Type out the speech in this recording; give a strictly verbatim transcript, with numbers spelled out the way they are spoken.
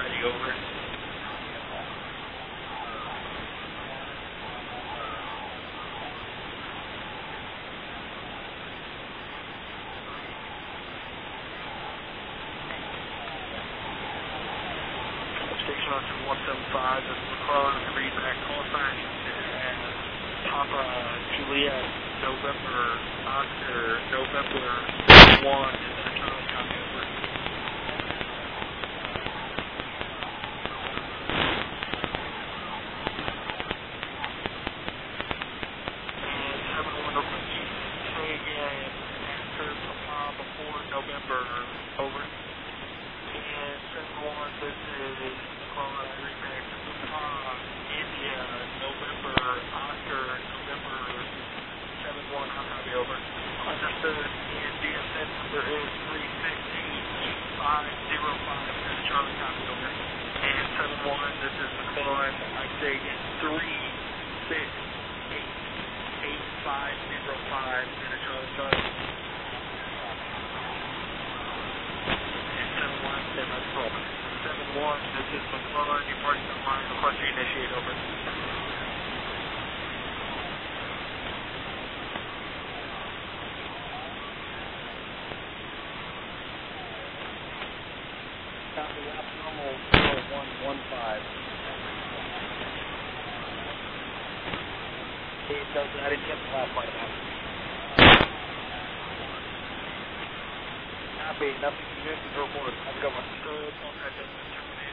Heidi, over. Station on two one seven five, this is McClellan, read back call sign as Papa Juliet, November, Oscar, November one, and Charlie copy over. And seven one over, say again, after Papa before November, over. And seven one, this is McClellan, read back Papa, India, November, Oscar, November, seven one, how copy over. Understood, and D S N number is three six eight eight five zero five, and Charlie copy over. And seven one, this is McClellan, I say again, three six eight eight five zero five, and Charlie Charlie. And seven one, stand by control. seven one, this is McClellan, departing on line, request to initiate over. Copy, abnormal zero one one five. It does, I didn't get the last part of that. Copy, nothing significant to report. Have a good one. Good, okay, terminate.